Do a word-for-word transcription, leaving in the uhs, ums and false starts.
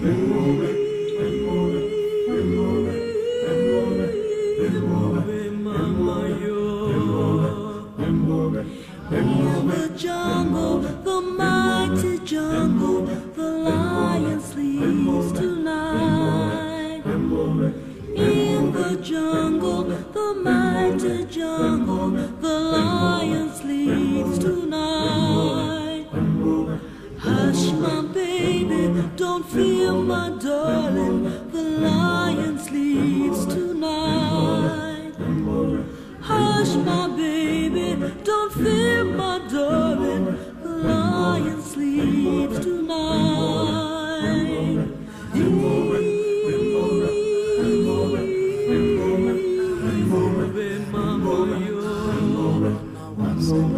In the jungle, the mighty jungle, the lion sleeps tonight. In the jungle, the mighty jungle, the lion sleeps tonight. Hush, my baby, don't fear, my darling, the lion sleeps tonight. Hush, my baby, don't fear, my darling, the lion sleeps tonight. Mama,